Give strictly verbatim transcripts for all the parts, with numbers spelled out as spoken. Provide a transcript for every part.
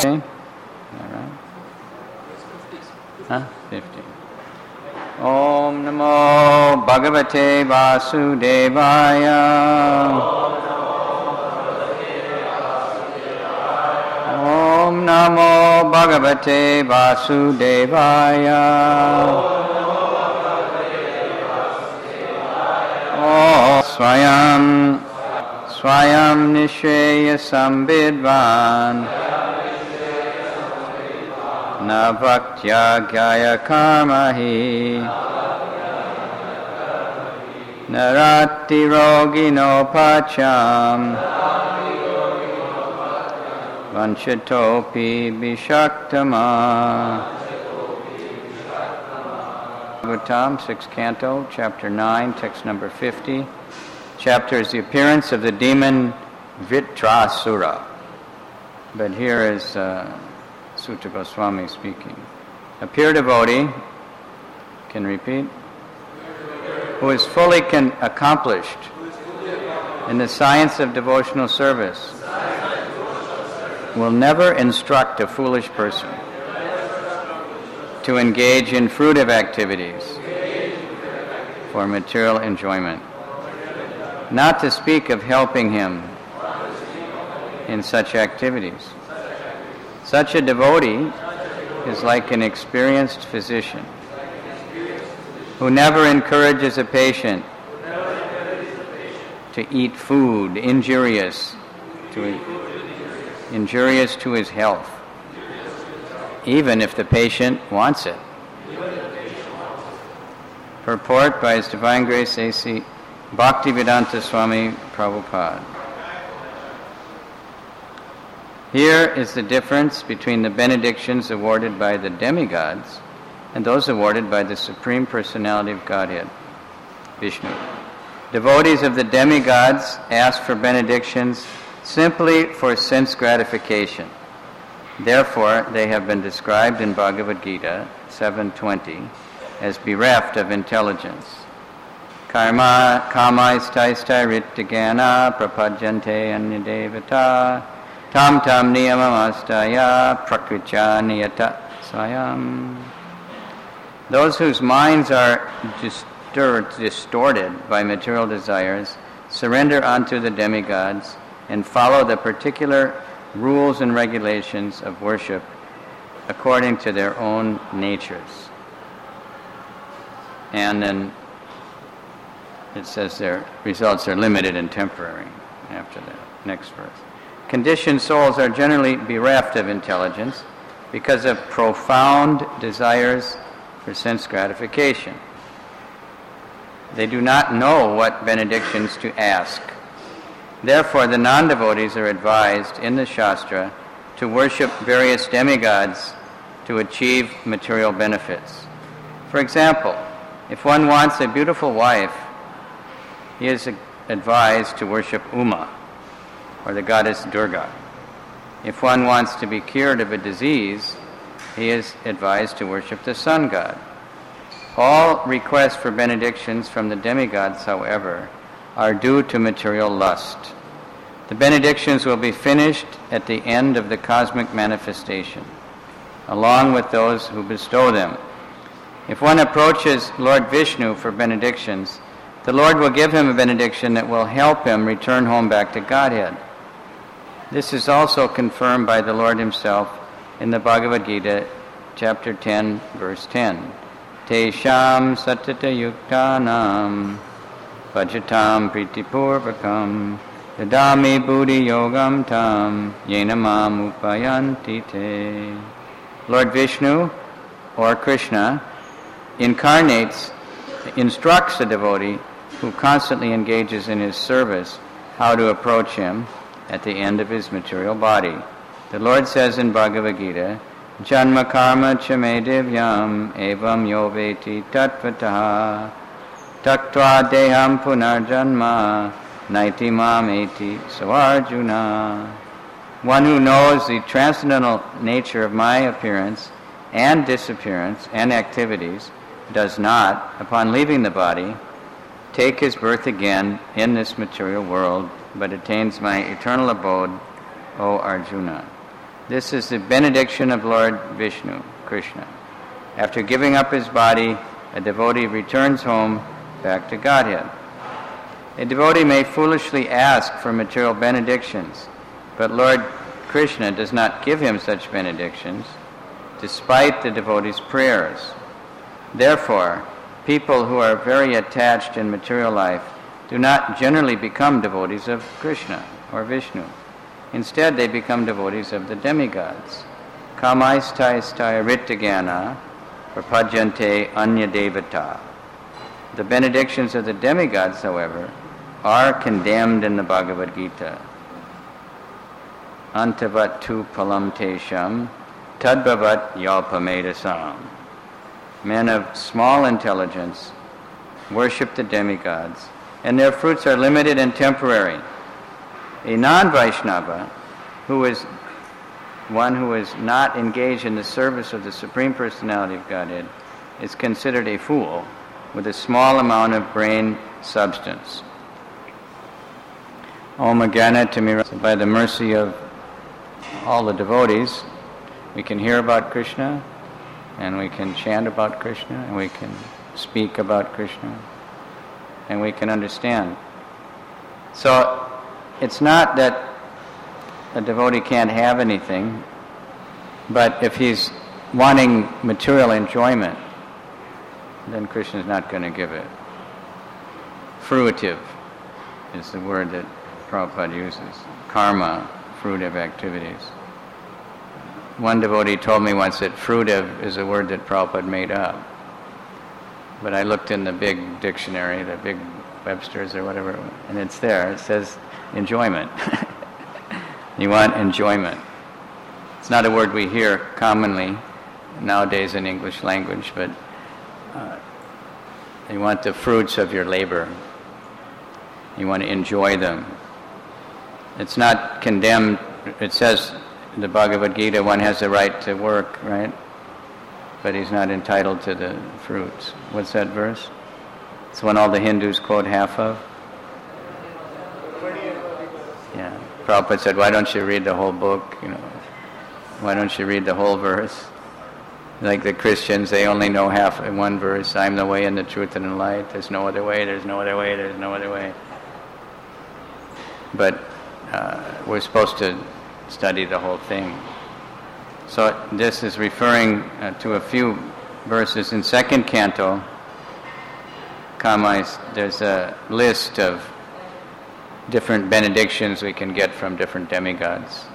All right. Huh? fifteen. Om Namo Bhagavate Vasudevaya. Om Namo Bhagavate Vasudevaya. Om Swayam Swayam Nishreya Sambidvan Na Bhaktya Gyaya Karmahi Narati Rogino Pacham Vanchatopi Bishaktama. Bhagavatam, sixth canto, chapter nine, text number fifty. Chapter is the appearance of the demon Vritrasura. But here is uh, Sutta Goswami speaking. A pure devotee, can repeat, who is fully con- accomplished in the science of devotional service, will never instruct a foolish person to engage in fruitive activities for material enjoyment, not to speak of helping him in such activities. Such a devotee is like an experienced physician who never encourages a patient to eat food injurious to injurious to his health, even if the patient wants it. Purport by His Divine Grace A C Bhaktivedanta Swami Prabhupada. Here is the difference between the benedictions awarded by the demigods and those awarded by the Supreme Personality of Godhead, Vishnu. Devotees of the demigods ask for benedictions simply for sense gratification. Therefore, they have been described in Bhagavad Gita seven twenty as bereft of intelligence. Karma kamaistaistai rittagana prapajante anyadevata tam tam niyamamastaya prakritya niyata swayam. Those whose minds are distor- distorted by material desires surrender unto the demigods and follow the particular rules and regulations of worship according to their own natures. And then it says their results are limited and temporary after that. Next verse. Conditioned souls are generally bereft of intelligence because of profound desires for sense gratification. They do not know what benedictions to ask. Therefore, the non-devotees are advised in the Shastra to worship various demigods to achieve material benefits. For example, if one wants a beautiful wife, he is advised to worship Uma, or the goddess Durga. If one wants to be cured of a disease, he is advised to worship the sun god. All requests for benedictions from the demigods, however, are due to material lust. The benedictions will be finished at the end of the cosmic manifestation, along with those who bestow them. If one approaches Lord Vishnu for benedictions, the Lord will give him a benediction that will help him return home back to Godhead. This is also confirmed by the Lord himself in the Bhagavad Gita, chapter ten, verse ten. Tesham satata yuktanam bhajatam pritipurvakam yadami buddhi yogam tam yenamam upayanti te. Lord Vishnu, or Krishna, incarnates, instructs a devotee who constantly engages in his service how to approach him at the end of his material body. The Lord says in Bhagavad Gita, Janma karma chame divyam evam yoveti tatvataha taktva deham punarjanma naiti mam eti savarjuna. One who knows the transcendental nature of my appearance and disappearance and activities does not, upon leaving the body, take his birth again in this material world, but attains my eternal abode, O Arjuna. This is the benediction of Lord Vishnu, Krishna. After giving up his body, a devotee returns home back to Godhead. A devotee may foolishly ask for material benedictions, but Lord Krishna does not give him such benedictions, despite the devotee's prayers. Therefore, people who are very attached in material life do not generally become devotees of Krishna or Vishnu. Instead, they become devotees of the demigods. Kamaistai rittagana prapajante anya devata. The benedictions of the demigods, however, are condemned in the Bhagavad Gita. Antavat tu palam tesham tadbhavat yalpamedasam. Men of small intelligence worship the demigods, and their fruits are limited and temporary. A non-Vaishnava, who is one who is not engaged in the service of the Supreme Personality of Godhead, is considered a fool with a small amount of brain substance. Om Agana Tamira. By the mercy of all the devotees, we can hear about Krishna, and we can chant about Krishna, and we can speak about Krishna, and we can understand. So, it's not that a devotee can't have anything, but if he's wanting material enjoyment, then Krishna is not going to give it. Fruitive is the word that Prabhupada uses. Karma, fruitive activities. One devotee told me once that fruitive is a word that Prabhupada made up. But I looked in the big dictionary, the big Webster's or whatever, and it's there. It says enjoyment. You want enjoyment. It's not a word we hear commonly nowadays in English language, but uh, you want the fruits of your labor. You want to enjoy them. It's not condemned. It says in the Bhagavad Gita one has the right to work, right? But he's not entitled to the fruits. What's that verse? It's one all the Hindus quote half of. Yeah. Prabhupada said, why don't you read the whole book? You know, why don't you read the whole verse? Like the Christians, they only know half in one verse. I'm the way and the truth and the light. There's no other way, there's no other way, there's no other way. But uh, we're supposed to study the whole thing. So this is referring uh, to a few verses in second canto. Kamais, there's a list of different benedictions we can get from different demigods.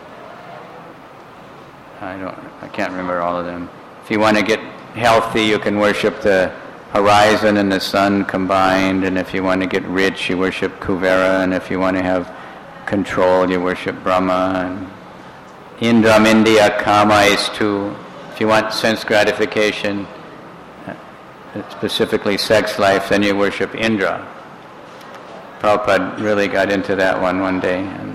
I don't, I can't remember all of them. If you want to get healthy, you can worship the horizon and the sun combined, and if you want to get rich, you worship Kuvera, and if you want to have control, you worship Brahma, and Indram India Kama is too. If you want sense gratification, specifically sex life, then you worship Indra. Prabhupada really got into that one one day, and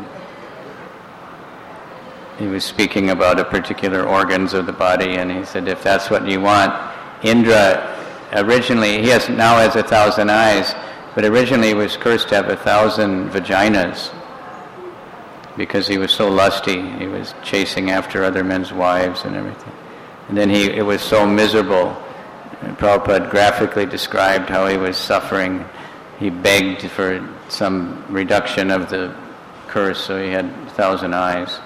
he was speaking about a particular organs of the body, and he said, if that's what you want, Indra originally, he has now has a thousand eyes, but originally he was cursed to have a thousand vaginas because he was so lusty. He was chasing after other men's wives and everything. And then he, it was so miserable. And Prabhupada graphically described how he was suffering. He begged for some reduction of the curse, so he had a thousand eyes.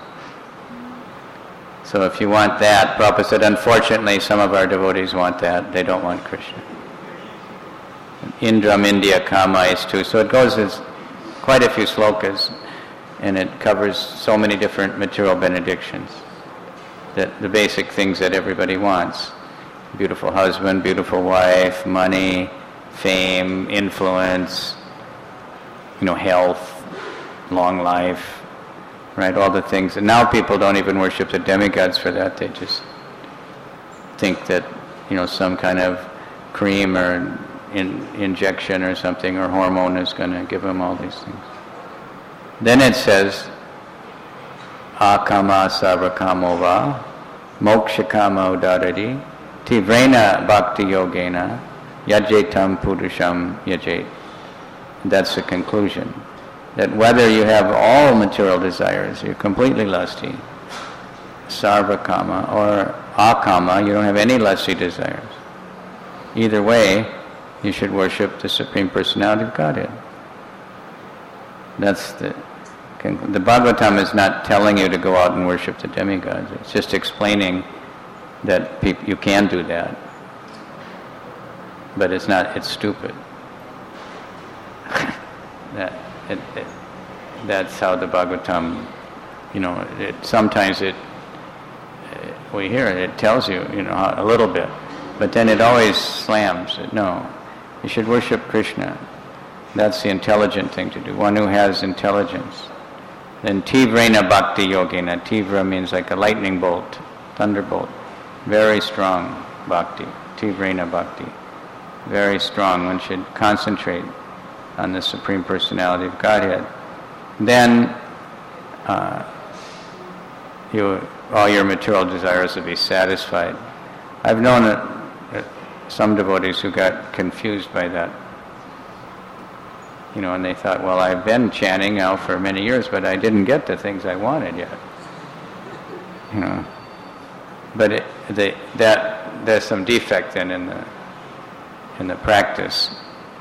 So if you want that, Prabhupada said, unfortunately, some of our devotees want that. They don't want Krishna. Indram India Kama is too. So it goes as quite a few slokas, and it covers so many different material benedictions, that the basic things that everybody wants. Beautiful husband, beautiful wife, money, fame, influence, you know, health, long life, right, all the things. And now people don't even worship the demigods for that. They just think that, you know, some kind of cream or in, injection or something or hormone is going to give them all these things. Then it says, akama sarvakamova mokshakamo dadadi tivrena bhakti yogena yajetam purusham yajet. That's the conclusion. That whether you have all material desires, you're completely lusty, sarvakama or akama, you don't have any lusty desires. Either way, you should worship the Supreme Personality of Godhead. That's the... The Bhagavatam is not telling you to go out and worship the demigods. It's just explaining that peop- you can do that. But it's not, it's stupid. that it, it, That's how the Bhagavatam, you know, it, sometimes it, it, we hear it, it tells you, you know, a little bit. But then it always slams it. No, you should worship Krishna. That's the intelligent thing to do, one who has intelligence. Then tivrena bhakti yogena. Tivra means like a lightning bolt, thunderbolt. Very strong bhakti. Tivrena bhakti. Very strong. One should concentrate on the Supreme Personality of Godhead. Then uh, you, all your material desires will be satisfied. I've known that, that some devotees who got confused by that. You know, and they thought, well, I've been chanting now for many years, but I didn't get the things I wanted yet. You know, but it, they, that there's some defect then in the in the practice.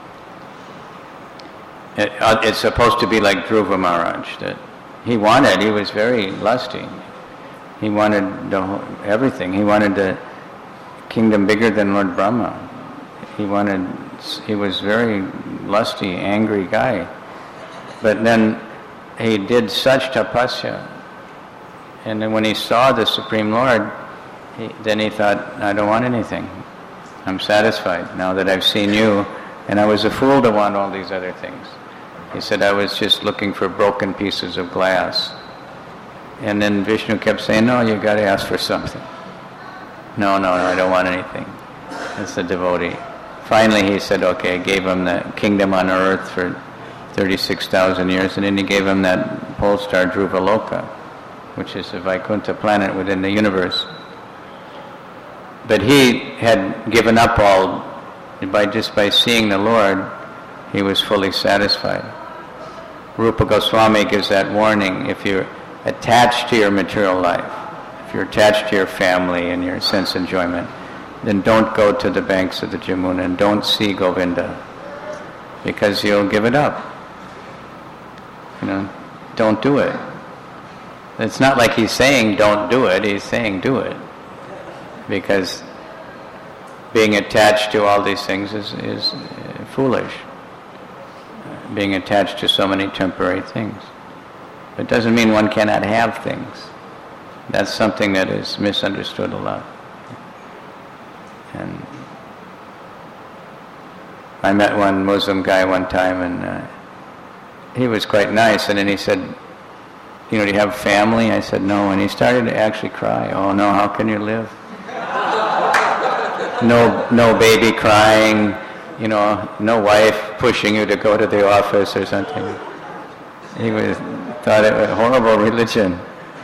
It, uh, it's supposed to be like Dhruva Maharaj, that he wanted. He was very lusty. He wanted the whole, everything. He wanted the kingdom bigger than Lord Brahma. He wanted. He was very lusty, angry guy. But then he did such tapasya. And then when he saw the Supreme Lord, he, then he thought, I don't want anything. I'm satisfied now that I've seen you. And I was a fool to want all these other things. He said, I was just looking for broken pieces of glass. And then Vishnu kept saying, no, you got to ask for something. No, no, no, I don't want anything. That's the devotee. Finally, he said, okay, gave him the kingdom on earth for thirty-six thousand years, and then he gave him that pole star Dhruvaloka, which is a Vaikuntha planet within the universe. But he had given up all, by just by seeing the Lord, he was fully satisfied. Rupa Goswami gives that warning, if you're attached to your material life, if you're attached to your family and your sense enjoyment, then don't go to the banks of the Jamuna and don't see Govinda, because you'll give it up. You know, don't do it. It's not like he's saying don't do it, he's saying do it. Because being attached to all these things is, is uh, foolish. Uh, being attached to so many temporary things. It doesn't mean one cannot have things. That's something that is misunderstood a lot. And I met one Muslim guy one time, and uh, he was quite nice, and then he said, you know, do you have family? I said, no, and he started to actually cry. Oh no, how can you live? No, no baby crying, you know, no wife pushing you to go to the office or something. He was, thought it was a horrible religion.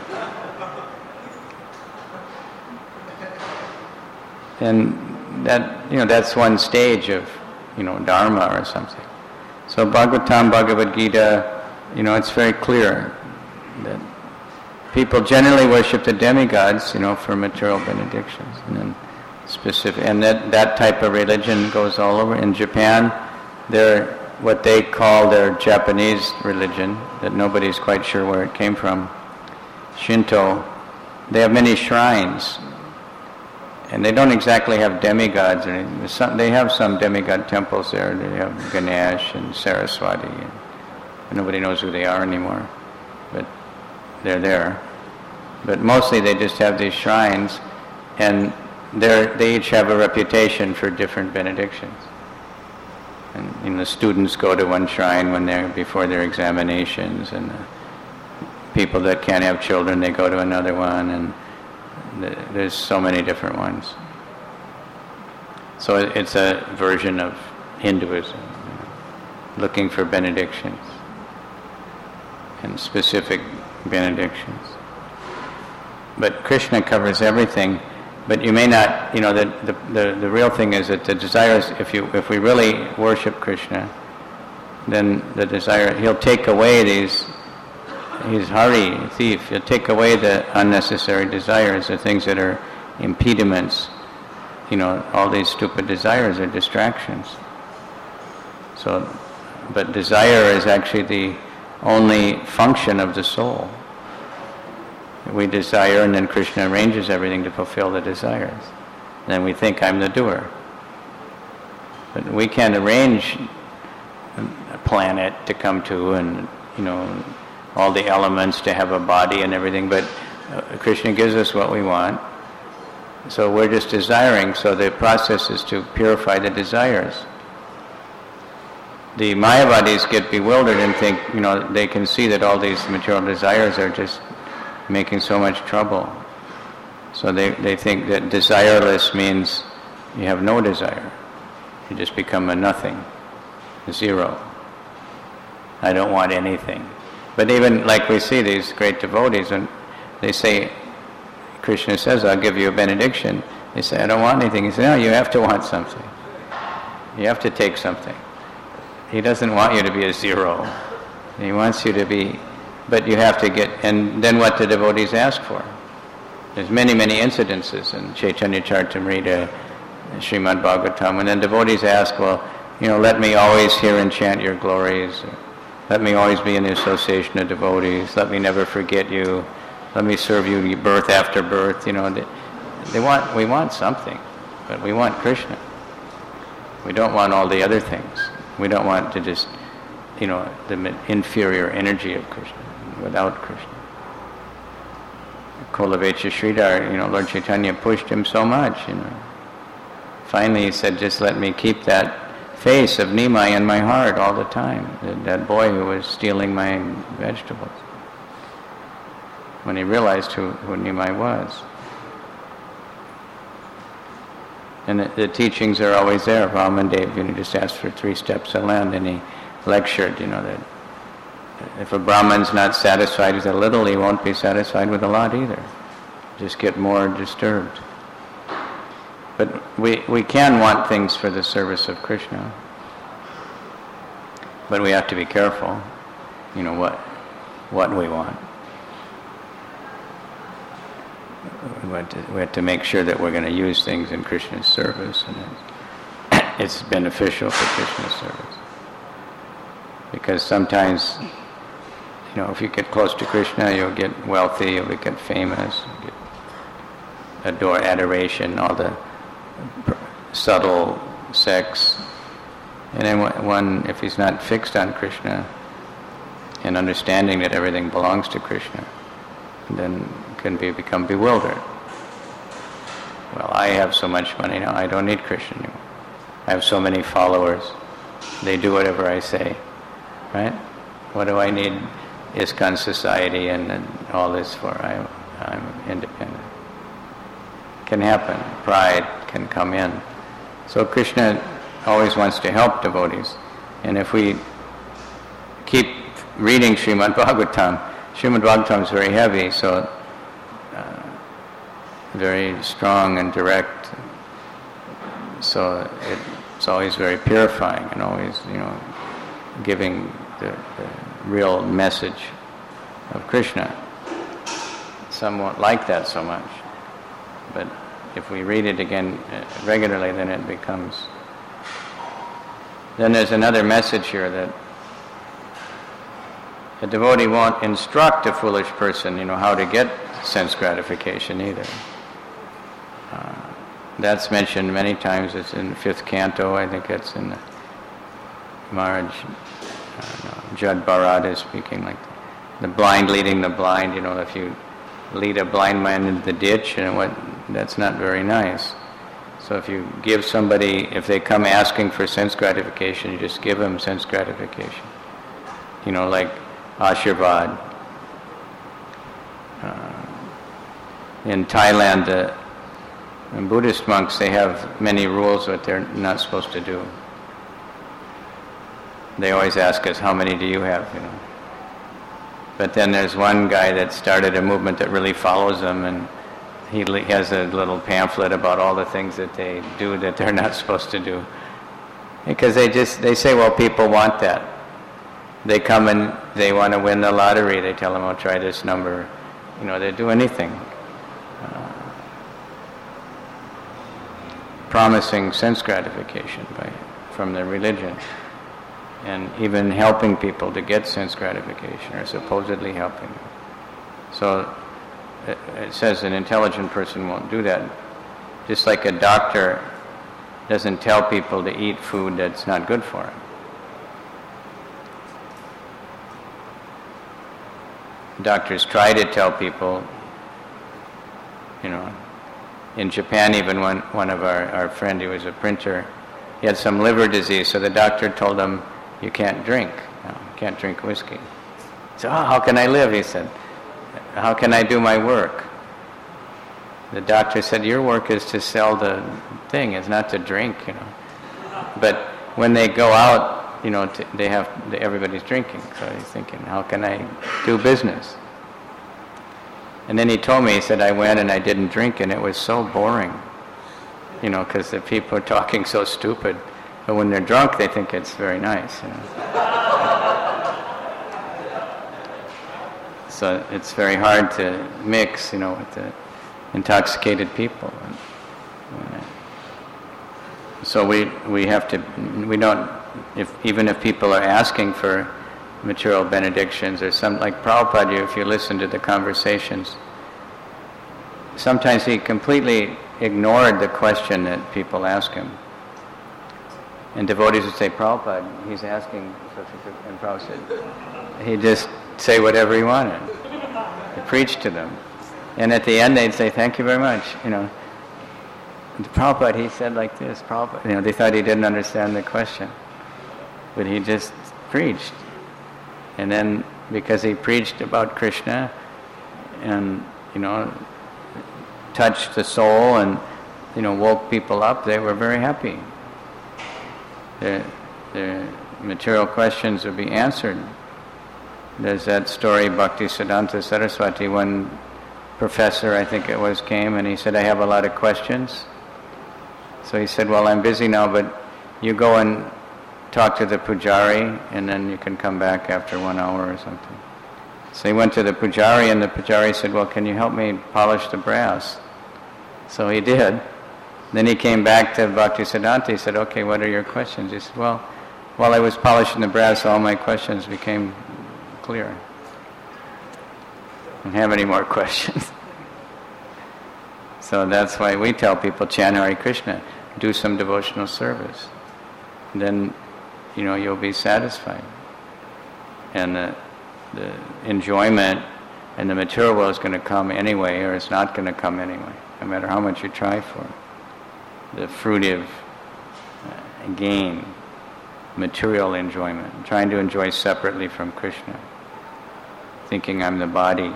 And that, you know, that's one stage of, you know, Dharma or something. So Bhagavatam, Bhagavad Gita, you know, it's very clear that people generally worship the demigods, you know, for material benedictions. And then specific, and that, that type of religion goes all over. In Japan, they're what they call their Japanese religion, that nobody's quite sure where it came from, Shinto. They have many shrines. And they don't exactly have demigods or anything. Some, they have some demigod temples there. They have Ganesh and Saraswati. And nobody knows who they are anymore. But they're there. But mostly they just have these shrines, and they each have a reputation for different benedictions. And you know, the students go to one shrine when they're before their examinations, and the people that can't have children, they go to another one, and there's so many different ones. So it's a version of Hinduism, you know, looking for benedictions and specific benedictions. But Krishna covers everything. But you may not, you know, the, the, the, the real thing is that the desires, if you if we really worship Krishna, then the desire, he'll take away these he's Hari, thief. He'll take away the unnecessary desires, the things that are impediments. You know, all these stupid desires are distractions. So, but desire is actually the only function of the soul. We desire, and then Krishna arranges everything to fulfill the desires. Then we think, I'm the doer. But we can't arrange a planet to come to, and, you know, all the elements to have a body and everything, but Krishna gives us what we want. So we're just desiring, so the process is to purify the desires. The Mayavadis get bewildered and think, you know, they can see that all these material desires are just making so much trouble. So they, they think that desireless means you have no desire. You just become a nothing, zero. I don't want anything. But even like we see these great devotees, and they say, Krishna says, I'll give you a benediction. They say, I don't want anything. He says, no, you have to want something. You have to take something. He doesn't want you to be a zero. He wants you to be, but you have to get, and then what the devotees ask for. There's many, many incidences in Chaitanya Charitamrita, Srimad Bhagavatam, and then devotees ask, well, you know, let me always hear and chant your glories. Let me always be in the association of devotees. Let me never forget you. Let me serve you birth after birth. You know, they, they want, we want something, but we want Krishna. We don't want all the other things. We don't want to just, you know, the inferior energy of Krishna without Krishna. Kolavecha Sridhar, you know, Lord Chaitanya pushed him so much, you know. Finally he said, just let me keep that face of Nimai in my heart all the time, that, that boy who was stealing my vegetables. When he realized who, who Nimai was. And the, the teachings are always there. Vamandev, you know, just asked for three steps of land, and he lectured, you know, that if a Brahman's not satisfied with a little, he won't be satisfied with a lot either. Just get more disturbed. But we, we can want things for the service of Krishna. But we have to be careful, you know, what what we want. We have to, we have to make sure that we're going to use things in Krishna's service, and it's, it's beneficial for Krishna's service. Because sometimes, you know, if you get close to Krishna, you'll get wealthy, you'll get famous, you'll get adore, adoration, all the subtle sex. And then one, if he's not fixed on Krishna and understanding that everything belongs to Krishna, then can be become bewildered. Well, I have so much money now, I don't need Krishna anymore. I have so many followers, they do whatever I say, right? What do I need ISKCON society and, and all this for? I, I'm independent. Can happen. Pride can come in. So Krishna always wants to help devotees. And if we keep reading Srimad Bhagavatam, Srimad Bhagavatam is very heavy, so uh, very strong and direct. So it, it's always very purifying and always, you know, giving the, the real message of Krishna. Some won't like that so much, but if we read it again regularly, then it becomes... Then there's another message here that a devotee won't instruct a foolish person, you know, how to get sense gratification either. Uh, that's mentioned many times. It's in the fifth canto. I think it's in the Maharaj, uh, Jad Bharata is speaking like that. The blind leading the blind. You know, if you lead a blind man into the ditch, and what that's not very nice. So if you give somebody, if they come asking for sense gratification, you just give them sense gratification. You know, like Ashirvad. Uh, in Thailand, the in Buddhist monks, they have many rules what they're not supposed to do. They always ask us, how many do you have, you know? But then there's one guy that started a movement that really follows them, and he has a little pamphlet about all the things that they do that they're not supposed to do. Because they just, they say, well, people want that. they come and they want to win the lottery. They tell them, "Oh, try this number." You know, they do anything, uh, promising sense gratification by from their religion, and even helping people to get sense gratification, or supposedly helping them. So it, it says an intelligent person won't do that. Just like a doctor doesn't tell people to eat food that's not good for them. Doctors try to tell people, you know, in Japan even one, one of our, our friend, he was a printer, he had some liver disease, so the doctor told him, you can't drink, no, you can't drink whiskey. So, oh, how can I live, he said. How can I do my work? The doctor said, your work is to sell the thing, it's not to drink, you know. But when they go out, you know, t- they have, they, everybody's drinking, so he's thinking, how can I do business? And then he told me, he said, I went and I didn't drink, and it was so boring, you know, because the people are talking so stupid. But when they're drunk, they think it's very nice, you know. So it's very hard to mix, you know, with the intoxicated people. So we we have to, we don't, if even if people are asking for material benedictions or some, like Prabhupada, if you listen to the conversations, sometimes he completely ignored the question that people ask him. And devotees would say, Prabhupada, he's asking, and Prabhupada said, he'd just say whatever he wanted. He preached to them. And at the end they'd say, thank you very much, you know. And Prabhupada, he said like this, Prabhupada, you know, they thought he didn't understand the question. But he just preached. And then, because he preached about Krishna and, you know, touched the soul and, you know, woke people up, they were very happy. Their, their material questions would be answered. There's that story, Bhaktisiddhanta Saraswati, one professor, I think it was, came and he said, I have a lot of questions. So he said, well, I'm busy now, but you go and talk to the pujari, and then you can come back after one hour or something. So he went to the pujari, and the pujari said, well, can you help me polish the brass? So he did. Then he came back to Bhaktisiddhanta. He said, okay, what are your questions? He said, well, while I was polishing the brass, all my questions became clear. I don't have any more questions. So that's why we tell people, chant Hare Krishna, do some devotional service. And then, you know, you'll be satisfied. And the, the enjoyment and the material world is going to come anyway, or it's not going to come anyway, no matter how much you try for it. The fruitive uh, gain, material enjoyment, trying to enjoy separately from Krishna, thinking I'm the body,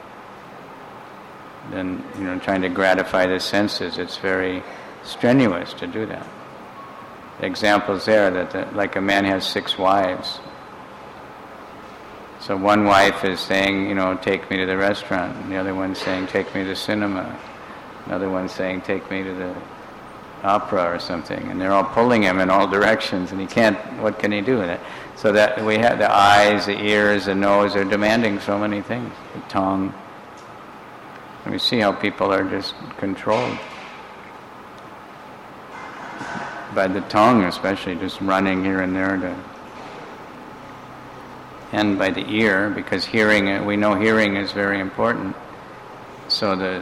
then, you know, trying to gratify the senses, it's very strenuous to do that. The example's there that the, like a man has six wives. So one wife is saying, you know, take me to the restaurant, and the other one's saying, take me to the cinema, another one's saying, take me to the opera or something, and they're all pulling him in all directions, and he can't, what can he do with it? So that we have the eyes, the ears, the nose are demanding so many things, the tongue. And we see how people are just controlled by the tongue, especially, just running here and there to, and by the ear, because hearing, we know hearing is very important. So the,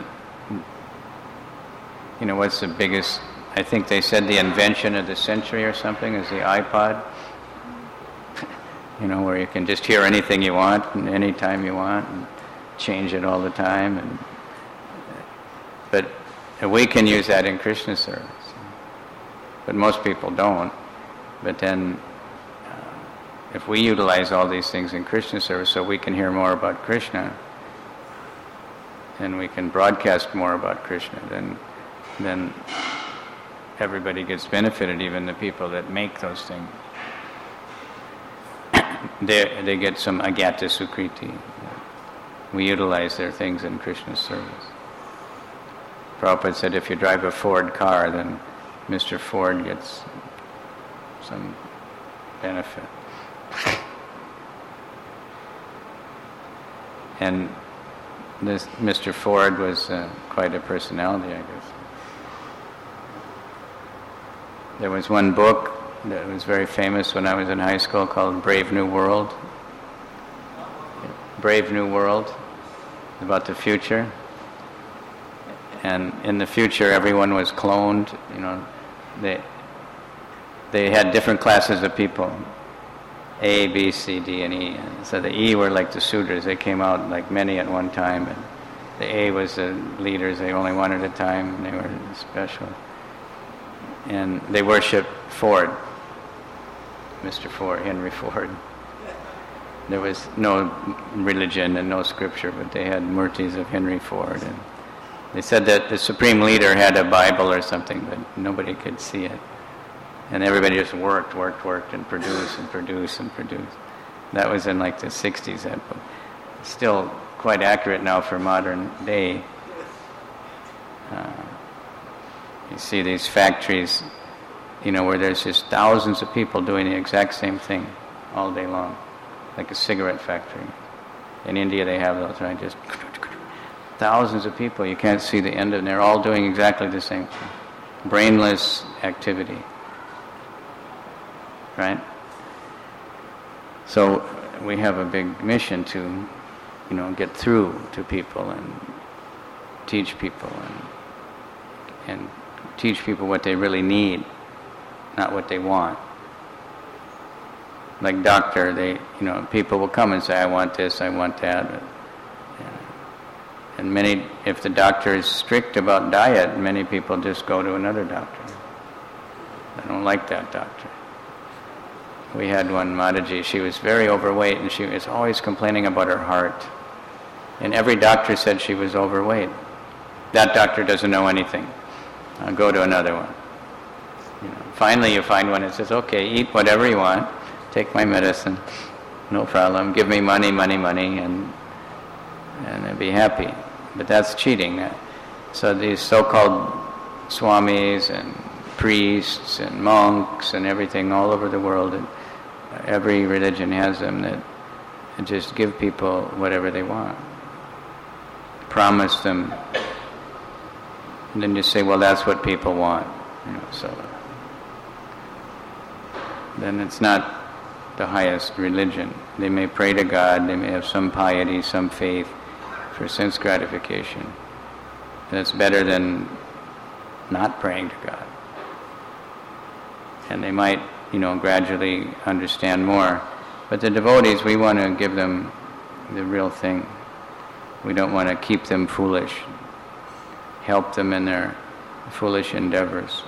you know, what's the biggest, I think they said the invention of the century or something is the iPod. You know, where you can just hear anything you want and any time you want and change it all the time. And but we can use that in Krishna service. But most people don't. But then, uh, if we utilize all these things in Krishna service so we can hear more about Krishna, and we can broadcast more about Krishna, then, then everybody gets benefited, even the people that make those things. they, they get some agata sukriti. We utilize their things in Krishna's service. Prabhupada said if you drive a Ford car, then Mister Ford gets some benefit. And this Mister Ford was uh, quite a personality, I guess. There was one book that was very famous when I was in high school called Brave New World. Brave New World, about the future. And in the future, everyone was cloned. You know, they they had different classes of people, A, B, C, D, and E. And so the E were like the suitors. They came out like many at one time. And the A was the leaders. They only one at a time. And they were special. And they worshipped Ford, Mister Ford, Henry Ford. There was no religion and no scripture, but they had murtis of Henry Ford. And they said that the supreme leader had a Bible or something, but nobody could see it. And everybody just worked, worked, worked, and produced, and produced, and produced. That was in like the sixties, that book. Still quite accurate now for modern day. Uh, you see these factories, you know, where there's just thousands of people doing the exact same thing all day long, like a cigarette factory. In India they have those, right? Just thousands of people, you can't see the end of it, and they're all doing exactly the same thing. Brainless activity. Right? So we have a big mission to, you know, get through to people and teach people and and teach people what they really need, not what they want. Like doctor, they, you know, people will come and say, I want this, I want that. But, yeah. And many, if the doctor is strict about diet, many people just go to another doctor. I don't like that doctor. We had one Mataji, she was very overweight and she was always complaining about her heart. And every doctor said she was overweight. That doctor doesn't know anything. I'll go to another one. You know, finally you find one that says, okay, eat whatever you want, take my medicine, no problem, give me money, money, money, and and I'll be happy. But that's cheating. So these so-called swamis and priests and monks and everything all over the world, and every religion has them, that just give people whatever they want. Promise them. And then you say, well, that's what people want. You know, so then it's not the highest religion. They may pray to God, they may have some piety, some faith for sense gratification. That's better than not praying to God. And they might, you know, gradually understand more. But the devotees, we want to give them the real thing. We don't want to keep them foolish, help them in their foolish endeavors.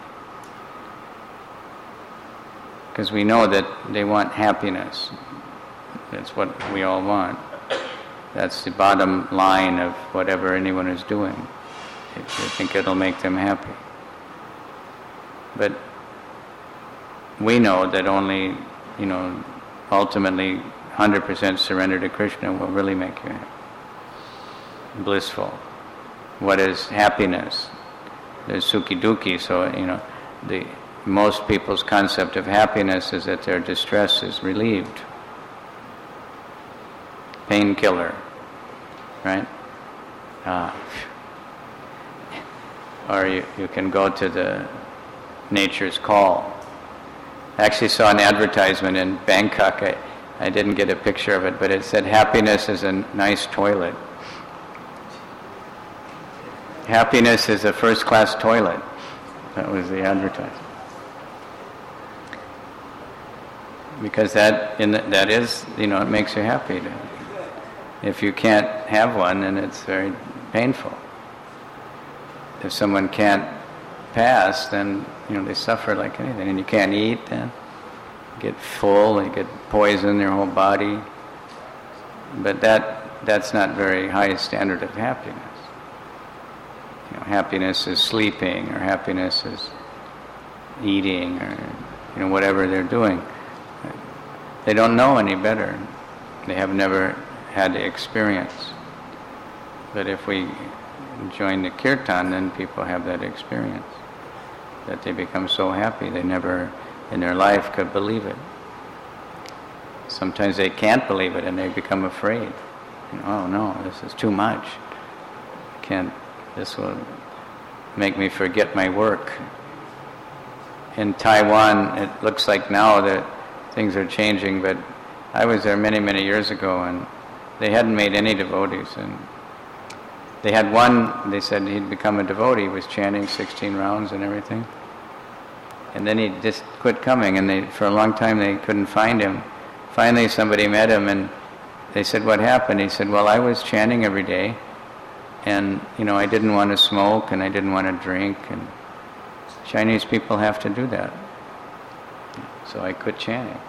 Because we know that they want happiness. That's what we all want. That's the bottom line of whatever anyone is doing. If they think it'll make them happy. But we know that only, you know, ultimately one hundred percent surrender to Krishna will really make you happy. Blissful. What is happiness? There's sukhi dukhi, so, you know, the most people's concept of happiness is that their distress is relieved. Painkiller, right? Ah. Or you, you can go to the Nature's Call. I actually saw an advertisement in Bangkok. I, I didn't get a picture of it, but it said, happiness is a nice toilet. Happiness is a first-class toilet. That was the advertisement. Because that in the, that is, you know, it makes you happy. To, if you can't have one, then it's very painful. If someone can't pass, then, you know, they suffer like anything. And you can't eat, then you get full, you get poison in your whole body. But that that's not very high standard of happiness. You know, happiness is sleeping, or happiness is eating, or, you know, whatever they're doing. They don't know any better. They have never had the experience. But if we join the kirtan, then people have that experience, that they become so happy they never in their life could believe it. Sometimes they can't believe it and they become afraid. You know, oh no, this is too much. Can't. This will make me forget my work. In Taiwan, it looks like now that things are changing, but I was there many, many years ago, and they hadn't made any devotees. And they had one, they said he'd become a devotee, was chanting sixteen rounds and everything. And then he just quit coming, and they, for a long time they couldn't find him. Finally somebody met him, and they said, what happened? He said, well, I was chanting every day, and, you know, I didn't want to smoke, and I didn't want to drink, and Chinese people have to do that. So I quit chanting.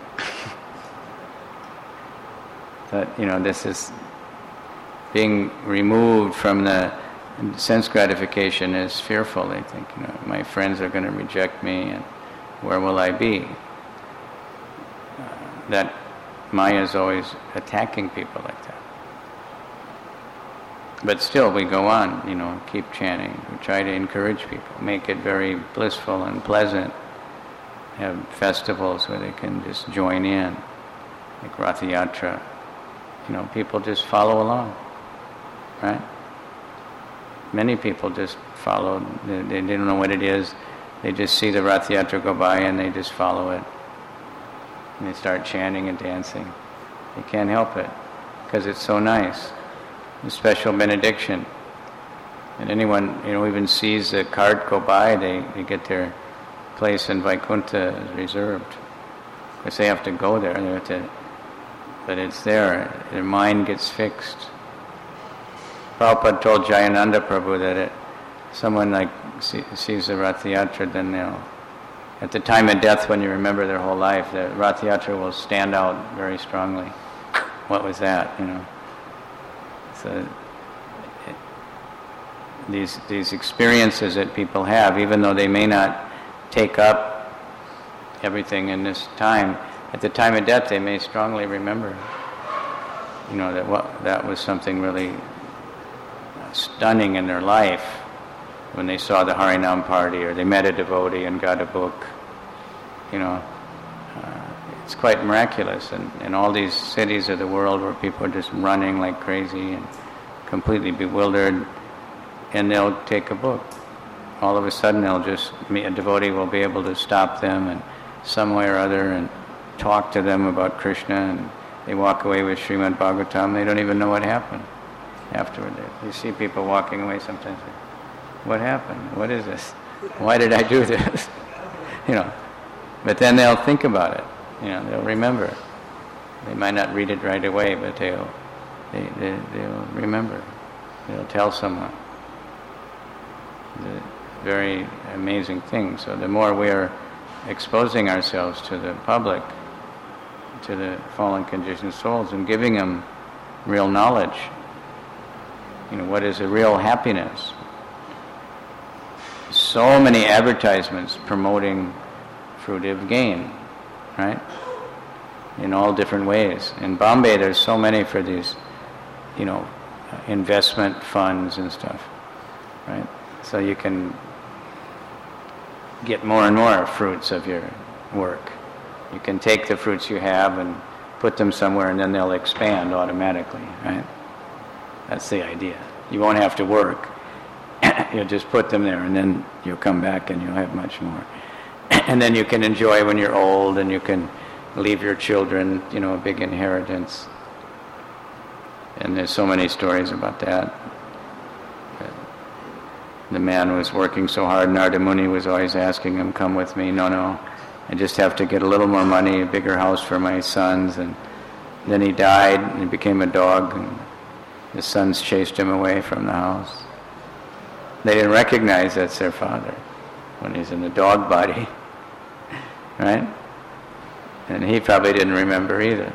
But, you know, this is being removed from the sense gratification is fearful. They think, you know, my friends are going to reject me, and where will I be? Uh, that Maya is always attacking people like that. But still, we go on, you know, keep chanting. We try to encourage people, make it very blissful and pleasant. Have festivals where they can just join in, like Ratha Yatra. You know, people just follow along, right? Many people just follow. They, they don't know what it is. They just see the Ratha Yatra go by and they just follow it. And they start chanting and dancing. They can't help it because it's so nice. A special benediction. And anyone, you know, even sees the cart go by, they, they get their place in Vaikuntha reserved. Because they have to go there. They have to, but it's there. Their mind gets fixed. Prabhupada told Jayananda Prabhu that it, someone like see, sees the Ratha Yatra, then they'll, at the time of death when you remember their whole life, the Ratha Yatra will stand out very strongly. What was that, you know? So it, these these experiences that people have, even though they may not take up everything in this time, at the time of death they may strongly remember, you know, that what that was something really stunning in their life when they saw the Harinam party, or they met a devotee and got a book. You know, uh, it's quite miraculous. And in all these cities of the world where people are just running like crazy and completely bewildered, and they'll take a book. All of a sudden they'll just, a devotee will be able to stop them and some way or other and talk to them about Krishna, and they walk away with Srimad Bhagavatam. They don't even know what happened afterward. You see people walking away sometimes. What happened? What is this? Why did I do this? You know. But then they'll think about it. You know, they'll remember. They might not read it right away, but they'll they, they they'll remember. They'll tell someone. The very amazing thing. So the more we're exposing ourselves to the public, to the fallen conditioned souls, and giving them real knowledge. You know, what is a real happiness? So many advertisements promoting fruitive gain, right? In all different ways. In Bombay, there's so many for these, you know, investment funds and stuff, right? So you can get more and more fruits of your work. You can take the fruits you have and put them somewhere, and then they'll expand automatically, right? That's the idea. You won't have to work. You'll just put them there, and then you'll come back and you'll have much more. And then you can enjoy when you're old, and you can leave your children, you know, a big inheritance. And there's so many stories about that. The man was working so hard, Narada Muni was always asking him, come with me. No, no, I just have to get a little more money, a bigger house for my sons. And then he died, and he became a dog, and his sons chased him away from the house. They didn't recognize that's their father when he's in the dog body, right? And he probably didn't remember either.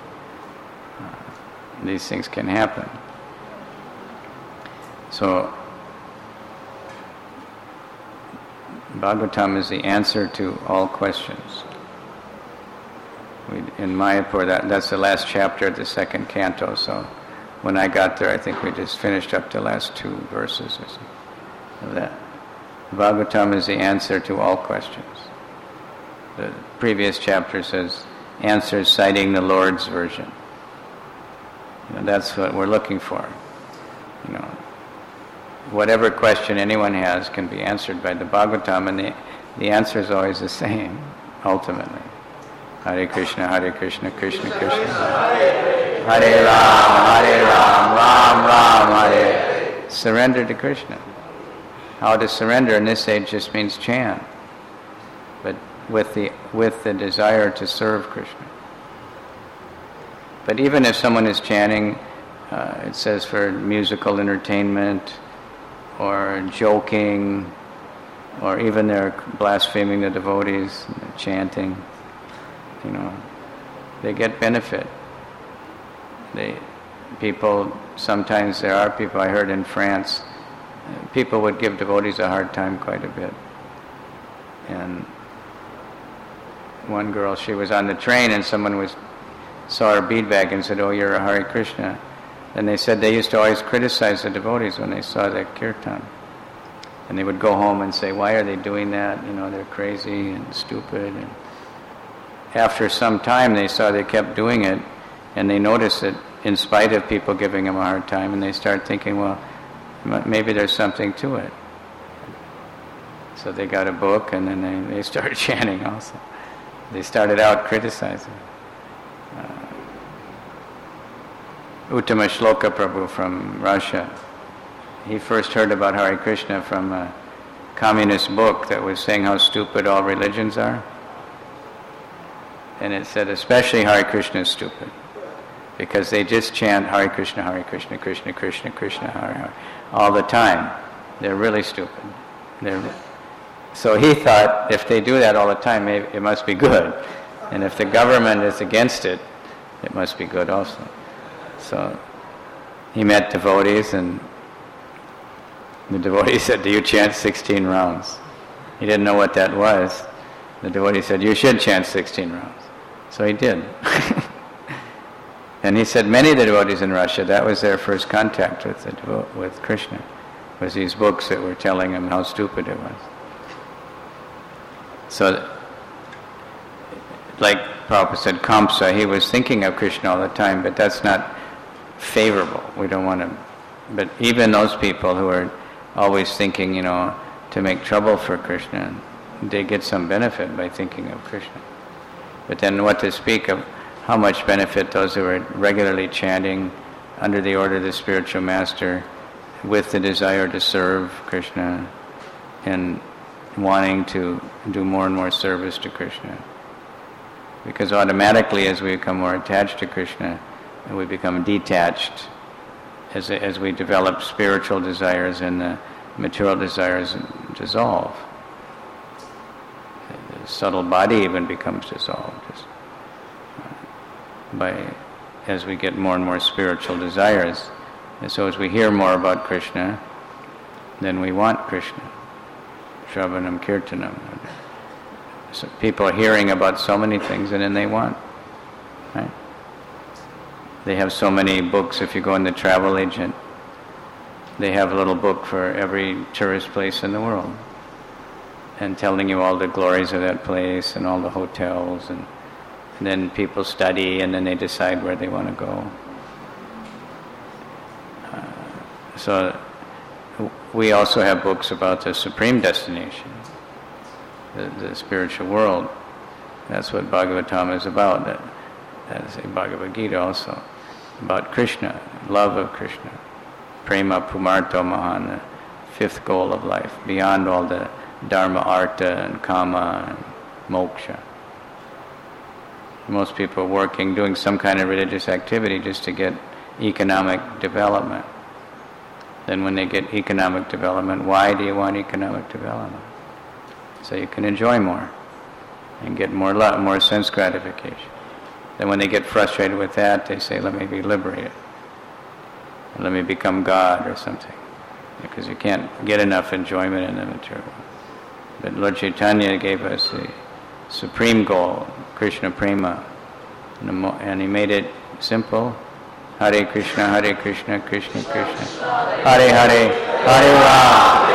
Uh, these things can happen. So, Bhagavatam is the answer to all questions. We, in Mayapur, that, that's the last chapter of the second canto, so when I got there, I think we just finished up the last two verses or something of that. Bhagavatam is the answer to all questions. The previous chapter says, answers citing the Lord's version. You know, that's what we're looking for. You know, whatever question anyone has can be answered by the Bhagavatam, and the, the answer is always the same, ultimately. Hare Krishna, Hare Krishna, Krishna Krishna, Hare Ram, Hare Ram, Ram Ram, Hare. Surrender to Krishna. How to surrender in this age just means chant, but with the with the desire to serve Krishna. But even if someone is chanting, uh, it says for musical entertainment, or joking, or even they're blaspheming the devotees, chanting, you know, they get benefit. They, people, sometimes there are people, I heard in France, people would give devotees a hard time quite a bit. And one girl, she was on the train and someone was saw her bead bag and said, "Oh, you're a Hare Krishna." And they said they used to always criticize the devotees when they saw that kirtan. And they would go home and say, "Why are they doing that? You know, they're crazy and stupid." And after some time, they saw they kept doing it, and they noticed it in spite of people giving them a hard time, and they start thinking, well, maybe there's something to it. So they got a book, and then they, they started chanting also. They started out criticizing. Uh, Uttama Shloka Prabhu from Russia, he first heard about Hare Krishna from a communist book that was saying how stupid all religions are. And it said especially Hare Krishna is stupid, because they just chant Hare Krishna, Hare Krishna, Krishna Krishna, Krishna Hare Hare all the time. They're really stupid. They're, so he thought if they do that all the time, maybe it must be good. And if the government is against it, it must be good also. So he met devotees, and the devotee said, "Do you chant sixteen rounds?" He didn't know what that was. The devotee said, "You should chant sixteen rounds." So he did. And he said many of the devotees in Russia, that was their first contact with the devo- with Krishna, was these books that were telling them how stupid it was. So, like Prabhupada said, Kamsa, he was thinking of Krishna all the time, but that's not favorable. We don't want to. But even those people who are always thinking, you know, to make trouble for Krishna, they get some benefit by thinking of Krishna. But then what to speak of how much benefit those who are regularly chanting under the order of the spiritual master with the desire to serve Krishna and wanting to do more and more service to Krishna. Because automatically as we become more attached to Krishna, we become detached as as we develop spiritual desires and the material desires dissolve. The subtle body even becomes dissolved just by as we get more and more spiritual desires. And so as we hear more about Krishna, then we want Krishna. Shravanam Kirtanam. So people are hearing about so many things, and then they want, right? They have so many books. If you go in the travel agent, they have a little book for every tourist place in the world, and telling you all the glories of that place and all the hotels, and, and then people study, and then they decide where they want to go. Uh, so we also have books about the supreme destination, the, the spiritual world. That's what Bhagavatam is about. That, that is a Bhagavad Gita also, about Krishna, love of Krishna. Prema Pumarto Mahan, the fifth goal of life, beyond all the dharma, artha, and kama, and moksha. Most people are working, doing some kind of religious activity just to get economic development. Then when they get economic development, why do you want economic development? So you can enjoy more and get more love, more sense gratification. Then when they get frustrated with that, they say, let me be liberated. Let me become God or something. Because you can't get enough enjoyment in the material world. But Lord Chaitanya gave us the supreme goal, Krishna Prema. And he made it simple. Hare Krishna, Hare Krishna, Krishna Krishna, Hare Hare, Hare Ram.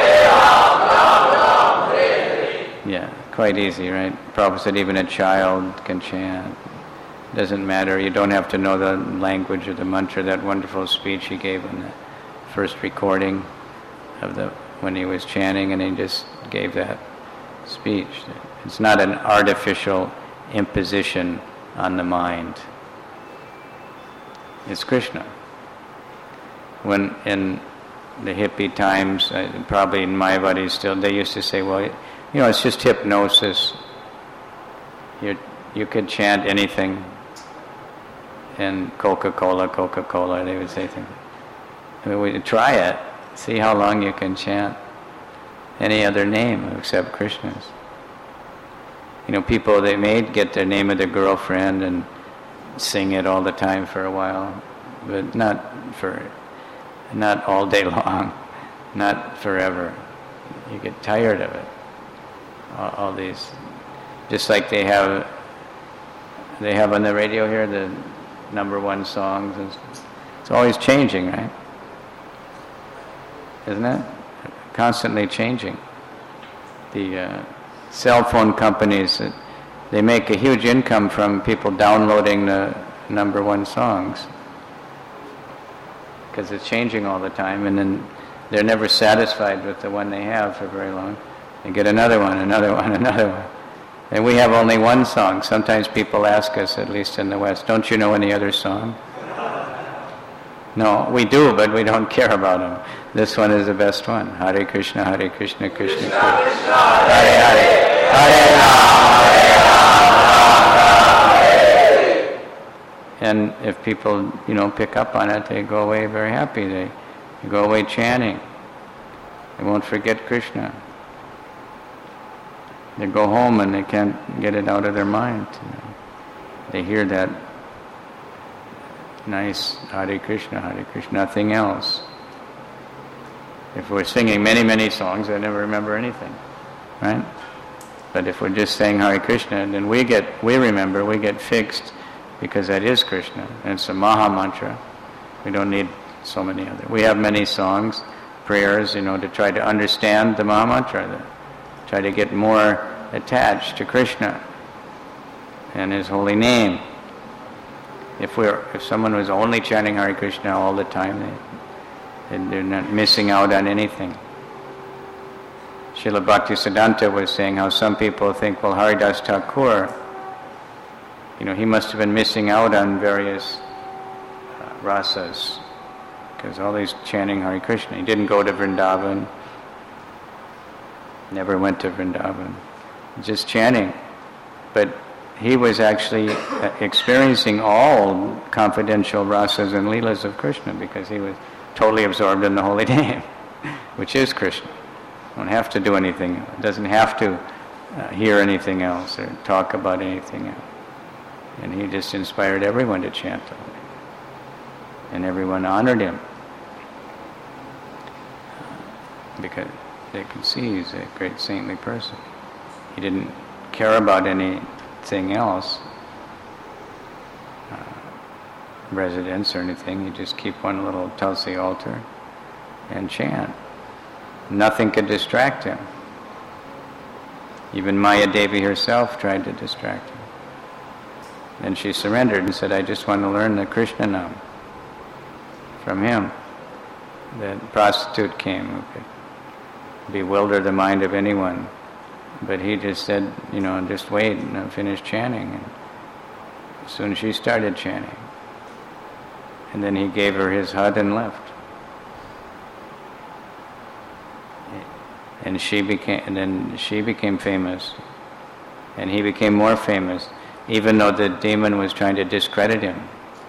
Yeah, quite easy, right? Prabhupada said even a child can chant. doesn't matter. You don't have to know the language of the mantra. That wonderful speech he gave in the first recording of the when he was chanting, and he just gave that speech. It's not an artificial imposition on the mind. It's Krishna. When in the hippie times, uh, probably in Mayavadi still, they used to say, well, you know, it's just hypnosis. You you could chant anything. And Coca-Cola, Coca-Cola, they would say things. I mean, we try it. See how long you can chant any other name except Krishna's. You know, people, they may get their name of their girlfriend and sing it all the time for a while, but not for, not all day long, not forever. You get tired of it. All, all these, just like they have, they have on the radio here the number one songs. It's always changing, right? Isn't it? Constantly changing. The uh, cell phone companies, uh, they make a huge income from people downloading the number one songs because it's changing all the time, and then they're never satisfied with the one they have for very long. They get another one, another one, another one. And we have only one song. Sometimes people ask us, at least in the West, don't you know any other song? No, we do, but we don't care about them. This one is the best one. Hare Krishna, Hare Krishna, Krishna Krishna, Hare Hare, Hare Rama, Hare Rama. And if people, you know, pick up on it, they go away very happy. They, they go away chanting. They won't forget Krishna. They go home and they can't get it out of their mind. You know. They hear that nice Hare Krishna, Hare Krishna, nothing else. If we're singing many, many songs, I never remember anything, right? But if we're just saying Hare Krishna, then we get, we remember, we get fixed, because that is Krishna, and it's a Maha Mantra. We don't need so many other. We have many songs, prayers, you know, to try to understand the Maha Mantra. Try to get more attached to Krishna and His holy name. If we're, if someone was only chanting Hare Krishna all the time, they, they're not missing out on anything. Srila Bhaktisiddhanta was saying how some people think, well, Haridas Thakur, you know, he must have been missing out on various uh, rasas, because all these chanting Hare Krishna. He didn't go to Vrindavan. Never went to Vrindavan, just chanting. But he was actually experiencing all confidential rasas and leelas of Krishna, because he was totally absorbed in the holy name, which is Krishna. Don't have to do anything. Doesn't have to uh, hear anything else or talk about anything else. And he just inspired everyone to chant the holy name. And everyone honored him, because they could see he's a great saintly person. He didn't care about anything else, uh, residence or anything. He'd just keep one little Tulsi altar and chant. Nothing could distract him. Even Maya Devi herself tried to distract him. Then she surrendered and said, I just want to learn the Krishna Nam from him. The prostitute came who could bewilder the mind of anyone. But he just said, you know, just wait and I'll finish chanting. And soon she started chanting. And then he gave her his hut and left. And she became, and then she became famous. And he became more famous, even though the demon was trying to discredit him.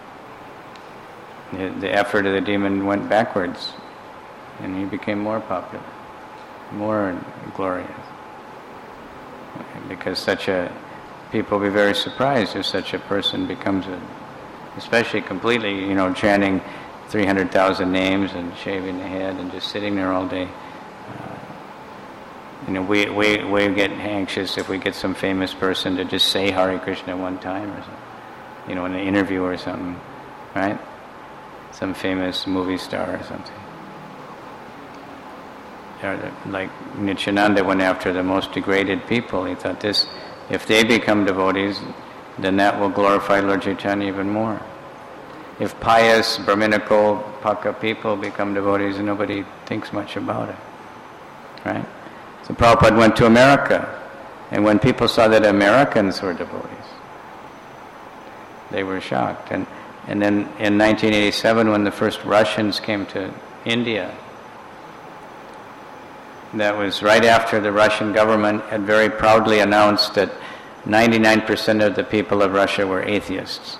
The, the effort of the demon went backwards. And he became more popular, more glorious. Because such a, people will be very surprised if such a person becomes a, especially completely, you know, chanting three hundred thousand names and shaving the head and just sitting there all day. Uh, you know, we, we, we get anxious if we get some famous person to just say Hare Krishna one time or something, you know, in an interview or something, right? Some famous movie star or something. Like Nityananda went after the most degraded people. He thought this, if they become devotees, then that will glorify Lord Chaitanya even more. If pious, Brahminical, Paka people become devotees, nobody thinks much about it. Right? So Prabhupada went to America, and when people saw that Americans were devotees, they were shocked. And, and then in nineteen eighty-seven, when the first Russians came to India, that was right after the Russian government had very proudly announced that ninety-nine percent of the people of Russia were atheists.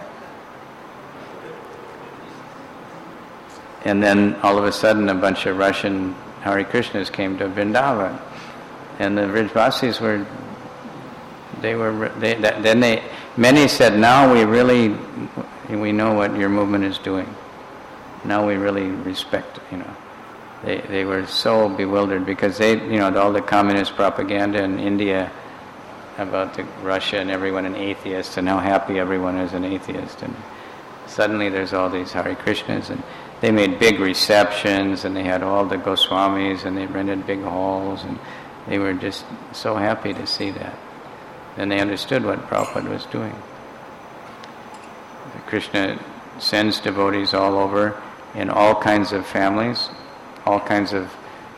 And then all of a sudden a bunch of Russian Hare Krishnas came to Vrindavan. And the Vrijvasis were, they were, they, that, then they, many said, now we really, we know what your movement is doing. Now we really respect, you know. They they were so bewildered because they, you know, all the communist propaganda in India about the Russia and everyone an atheist and how happy everyone is an atheist. And suddenly there's all these Hare Krishnas, and they made big receptions, and they had all the Goswamis, and they rented big halls, and they were just so happy to see that. And they understood what Prabhupada was doing. Krishna sends devotees all over in all kinds of families, all kinds of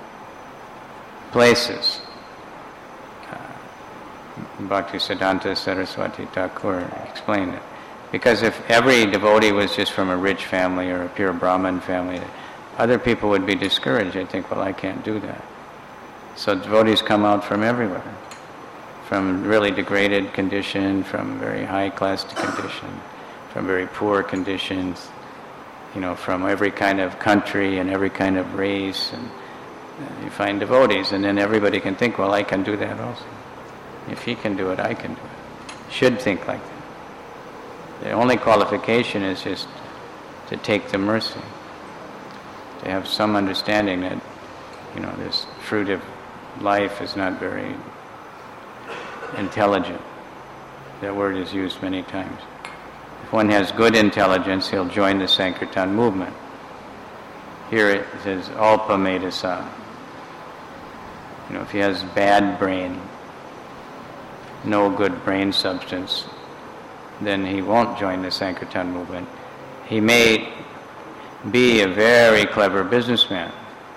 places. Uh, Bhaktisiddhanta Saraswati Thakur explained it. Because if every devotee was just from a rich family or a pure Brahmin family, other people would be discouraged. They'd think, well, I can't do that. So devotees come out from everywhere, from really degraded condition, from very high-class condition, from very poor conditions, you know, from every kind of country and every kind of race. And you find devotees, and then everybody can think, well, I can do that also. If he can do it, I can do it. Should think like that. The only qualification is just to take the mercy, to have some understanding that, you know, this fruit of life is not very intelligent. That word is used many times. If one has good intelligence, he'll join the Sankirtan movement. Here it says, Alpa Medasa. You know, if he has bad brain, no good brain substance, then he won't join the Sankirtan movement. He may be a very clever businessman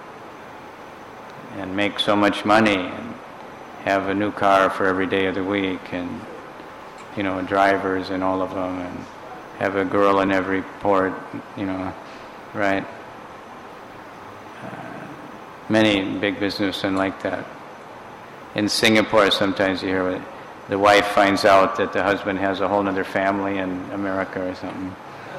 and make so much money and have a new car for every day of the week and, you know, drivers in all of them and have a girl in every port, you know, right? Uh, many big businessmen like that. In Singapore, sometimes you hear it. The wife finds out that the husband has a whole other family in America or something.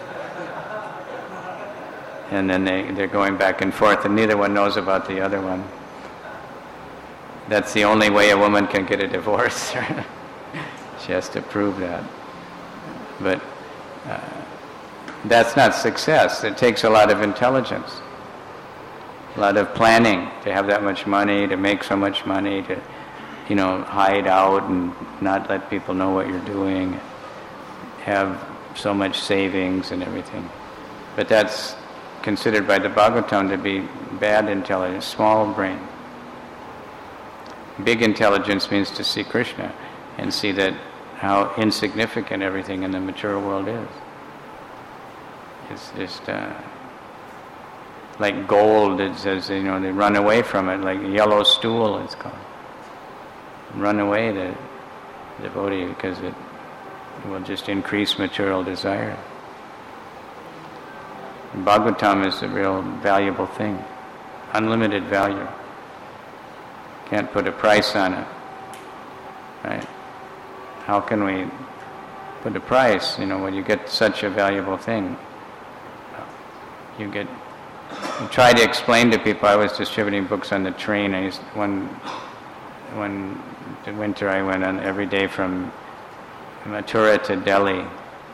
And then they, they're going back and forth, and neither one knows about the other one. That's the only way a woman can get a divorce. She has to prove that. But uh, that's not success. It takes a lot of intelligence, a lot of planning to have that much money, to make so much money, to, you know, hide out and not let people know what you're doing, have so much savings and everything. But that's considered by the Bhagavatam to be bad intelligence, small brain. Big intelligence means to see Krishna and see that how insignificant everything in the mature world is. It's just uh, like gold. It says, you know, they run away from it, like yellow stool it's called. Run away the devotee because it will just increase material desire. Bhagavatam is a real valuable thing, unlimited value. Can't put a price on it, right? How can we put a price, you know, when you get such a valuable thing? You get, you try to explain to people. I was distributing books on the train. I used, one, one winter I went on every day from Mathura to Delhi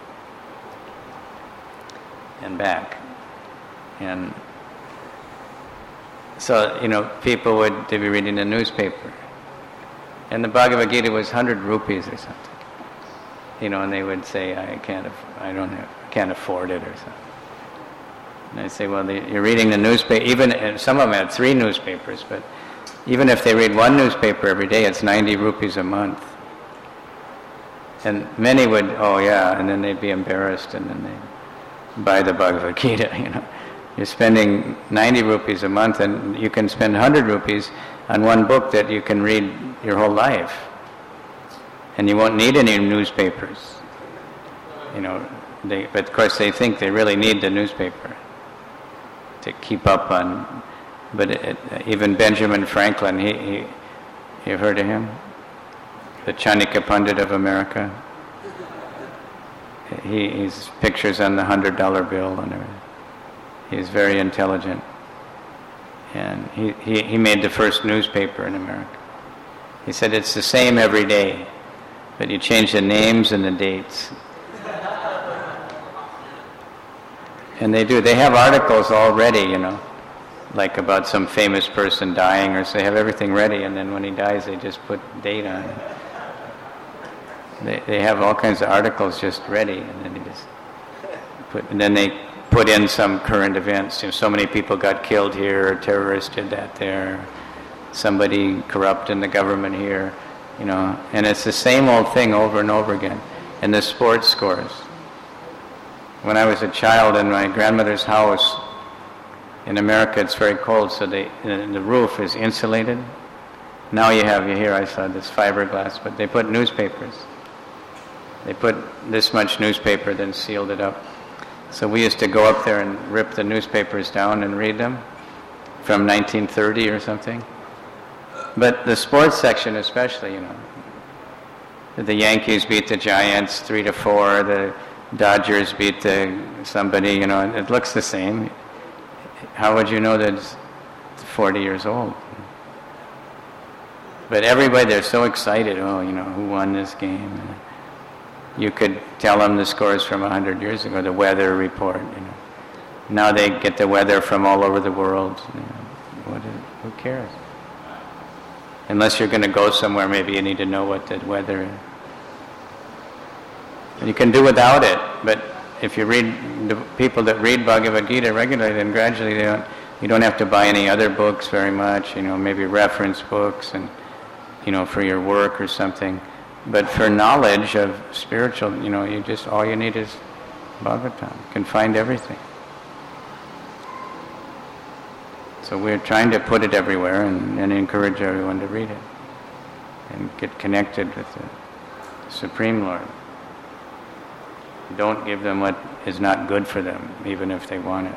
and back. And so, you know, people would they'd be reading the newspaper, and the Bhagavad Gita was one hundred rupees or something, you know, and they would say, "I can't, aff- I don't have, I can't afford it," or something. And I say, "Well, they, you're reading the newspaper. Even and some of them had three newspapers, but even if they read one newspaper every day, it's ninety rupees a month. And many would, oh yeah, and then they'd be embarrassed, and then they'd buy the Bhagavad Gita, you know. You're spending ninety rupees a month, and you can spend one hundred rupees on one book that you can read your whole life. And you won't need any newspapers. You know, they, but of course they think they really need the newspaper to keep up on. But it, even Benjamin Franklin, he, he, you've heard of him? The Chanakya Pandit of America. He, he's pictures on the hundred dollar bill and everything. He's very intelligent. And he, he, he made the first newspaper in America. He said it's the same every day, but you change the names and the dates. And they do. They have articles all ready, you know, like about some famous person dying, or so they have everything ready, and then when he dies, they just put date on it. They they have all kinds of articles just ready, and then they just put, and then they put in some current events. You know, so many people got killed here, or terrorists did that there, somebody corrupt in the government here, you know, and it's the same old thing over and over again. And the sports scores. When I was a child in my grandmother's house, in America it's very cold, so they, the roof is insulated. Now you have, you hear, I saw this fiberglass, but they put newspapers. They put this much newspaper, then sealed it up. So we used to go up there and rip the newspapers down and read them from nineteen thirty or something. But the sports section especially, you know, the Yankees beat the Giants three to four, the Dodgers beat the somebody, you know, it looks the same. How would you know that it's forty years old? But everybody, they're so excited, oh, you know, who won this game? You could tell them the scores from one hundred years ago, the weather report, you know. Now they get the weather from all over the world. You know. What is, who cares? Unless you're going to go somewhere, maybe you need to know what the weather is. And you can do without it, but if you read, the people that read Bhagavad Gita regularly, then gradually they don't, you don't have to buy any other books very much, you know, maybe reference books and, you know, for your work or something. But for knowledge of spiritual, you know, you just, all you need is Bhagavatam. You can find everything. So we're trying to put it everywhere and, and encourage everyone to read it and get connected with the Supreme Lord. Don't give them what is not good for them, even if they want it.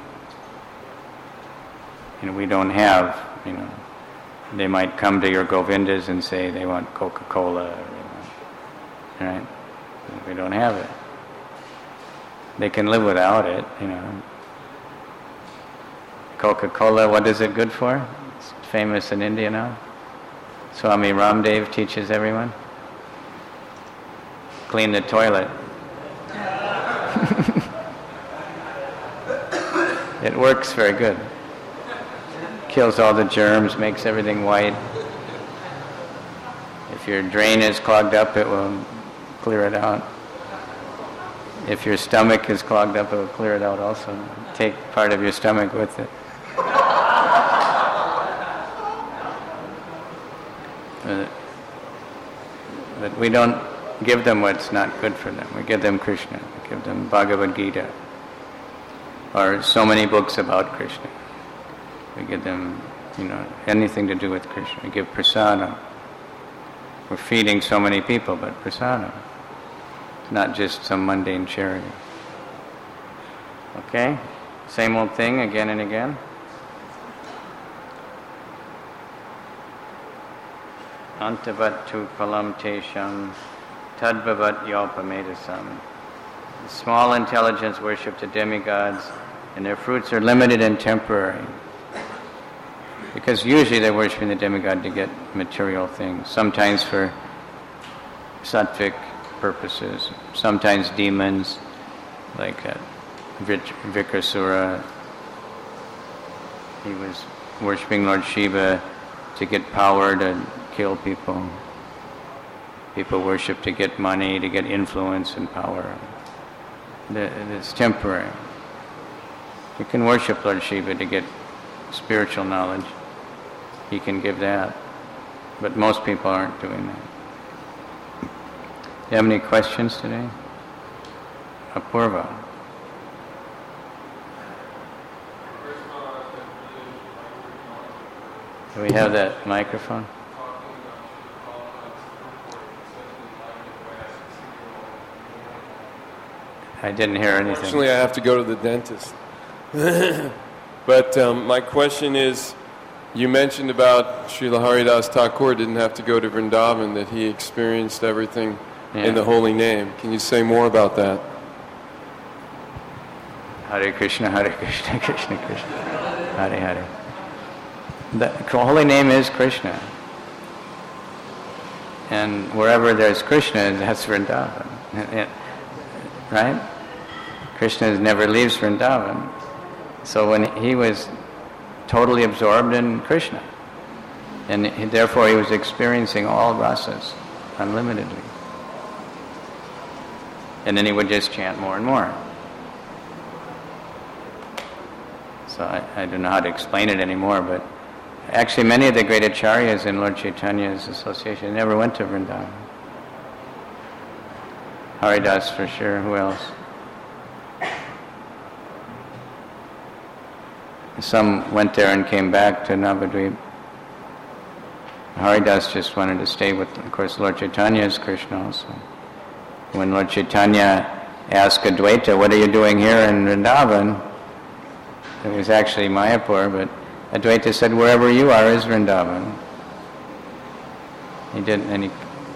You know, we don't have, you know, they might come to your Govindas and say they want Coca-Cola, you know, right? We don't have it. They can live without it, you know. Coca-Cola, what is it good for? It's famous in India now. Swami Ramdev teaches everyone. Clean the toilet. It works very good. Kills all the germs, makes everything white. If your drain is clogged up, it will clear it out. If your stomach is clogged up, it will clear it out also. Take part of your stomach with it. Uh, but we don't give them what's not good for them. We give them Krishna. We give them Bhagavad Gita. Or so many books about Krishna. We give them, you know, anything to do with Krishna. We give prasadam. We're feeding so many people, but prasadam. It's not just some mundane charity. Okay? Same old thing again and again. Antavat tu phalam tesham tadbhavat yopamedasam. Small intelligence worship the demigods, and their fruits are limited and temporary. Because usually they're worshiping the demigod to get material things, sometimes for sattvic purposes, sometimes demons, like uh, Vikrasura. He was worshiping Lord Shiva to get power to kill people. People worship to get money, to get influence and power. It's temporary. You can worship Lord Shiva to get spiritual knowledge. He can give that. But most people aren't doing that. you have any questions today? Apurva. Do we have that microphone? I didn't hear anything. Unfortunately, I have to go to the dentist. But um, my question is, you mentioned about Srila Haridas Thakur didn't have to go to Vrindavan, that he experienced everything yeah. in the holy name. Can you say more about that? Hare Krishna, Hare Krishna, Krishna Krishna, Hare Hare. The holy name is Krishna. And wherever there's Krishna, that's Vrindavan. Right? Krishna never leaves Vrindavan. So when he was totally absorbed in Krishna, and he, therefore he was experiencing all rasas unlimitedly. And then he would just chant more and more. So I, I don't know how to explain it anymore, but actually many of the great acharyas in Lord Chaitanya's association never went to Vrindavan. Haridas for sure, who else? Some went there and came back to Navadvip. Haridas just wanted to stay with, of course, Lord Chaitanya is Krishna also. When Lord Chaitanya asked Advaita, what are you doing here in Vrindavan? It was actually Mayapur, but Advaita said, wherever you are is Vrindavan. He didn't, and he,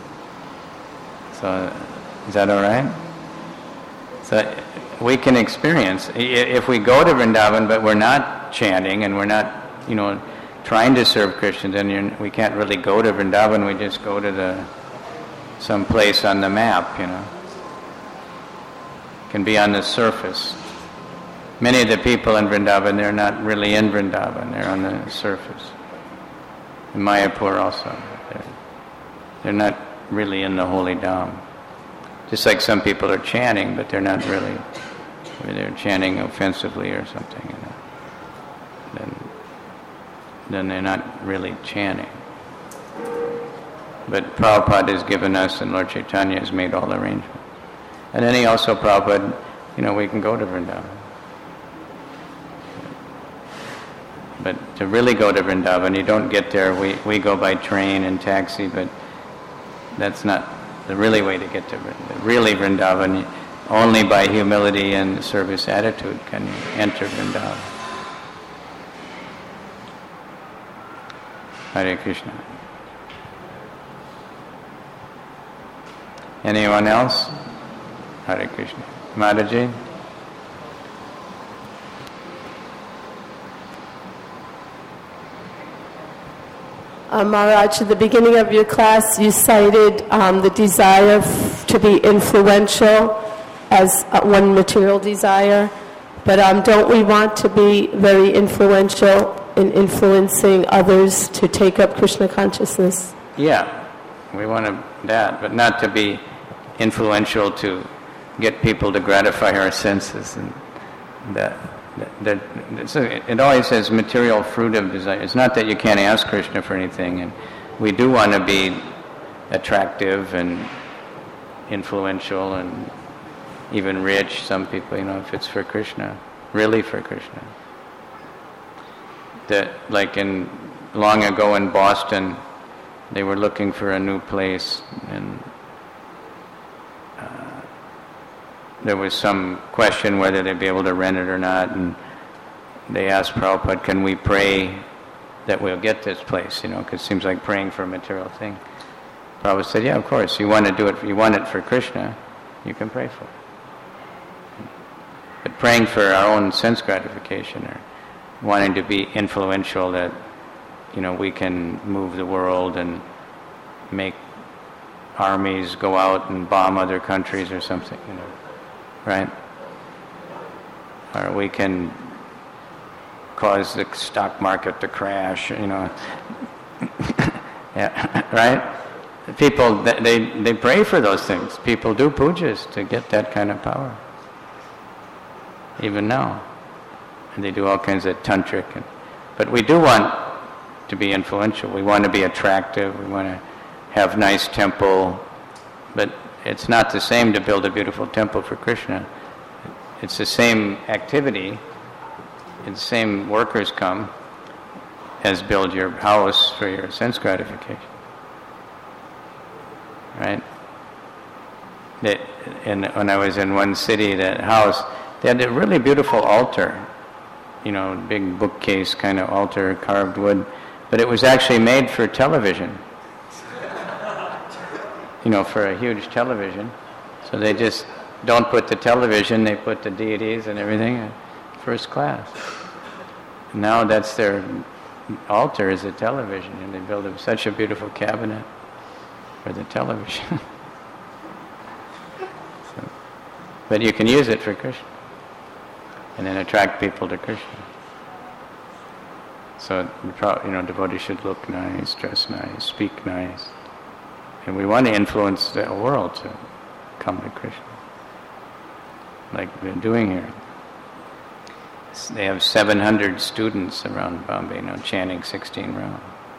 so, is that all right? So we can experience, if we go to Vrindavan, but we're not chanting and we're not, you know, trying to serve Krishna, then you're, we can't really go to Vrindavan. We just go to the some place on the map, you know. It can be on the surface. Many of the people in Vrindavan, they're not really in Vrindavan. They're on the surface. In Mayapur also, they're, they're not really in the holy dham. Just like some people are chanting, but they're not really, they're chanting offensively or something, you know. Then, then they're not really chanting. But Prabhupada has given us, and Lord Chaitanya has made all the arrangements. And then he also, Prabhupada, you know, we can go to Vrindavan. But to really go to Vrindavan, you don't get there. We, we go by train and taxi, but that's not the really way to get to Vrindavan. Really Vrindavan, only by humility and service attitude can you enter Vrindavan. Hare Krishna. Anyone else? Hare Krishna. Mataji? Uh, Maharaj, at the beginning of your class, you cited um, the desire f- to be influential as uh, one material desire, but um, don't we want to be very influential in influencing others to take up Krishna consciousness? Yeah, we want to, that, but not to be influential to get people to gratify our senses, and that. That, that, so it always says material fruit of desire. It's not that you can't ask Krishna for anything, and we do want to be attractive and influential and even rich. Some people, you know, if it's for Krishna, really for Krishna. That, like in long ago in Boston, they were looking for a new place, and there was some question whether they'd be able to rent it or not, and they asked Prabhupada, can we pray that we'll get this place, you know, because it seems like praying for a material thing. Prabhupada said, yeah, of course, you want to do it, you want it for Krishna, you can pray for it. But praying for our own sense gratification or wanting to be influential, that, you know, we can move the world and make armies go out and bomb other countries or something, you know. Right? Or we can cause the stock market to crash, you know. Yeah, right? People, they, they pray for those things. People do pujas to get that kind of power. Even now. And they do all kinds of tantric. And, but we do want to be influential. We want to be attractive. We want to have nice temple. But it's not the same to build a beautiful temple for Krishna. It's the same activity, and the same workers come as build your house for your sense gratification. Right? That, and when I was in one city, that house, they had a really beautiful altar, you know, big bookcase kind of altar, carved wood, but it was actually made for television. You know, for a huge television. So they just don't put the television, they put the deities and everything, first class. And now that's their altar is a television, and they build up such a beautiful cabinet for the television. So, but you can use it for Krishna, and then attract people to Krishna. So, you know, devotees should look nice, dress nice, speak nice. And we want to influence the world to come to Krishna, like we're doing here. They have seven hundred students around Bombay now chanting sixteen rounds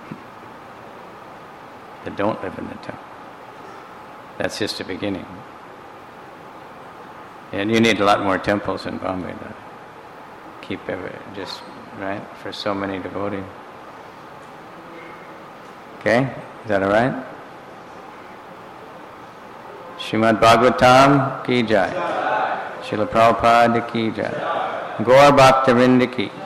that don't live in the temple. That's just the beginning. And you need a lot more temples in Bombay to keep every, just, right, for so many devotees. Okay? Is that all right? Srimad Bhagavatam ki jai. Srila Prabhupada ki jai. Gaur Bhakta Vrinda ki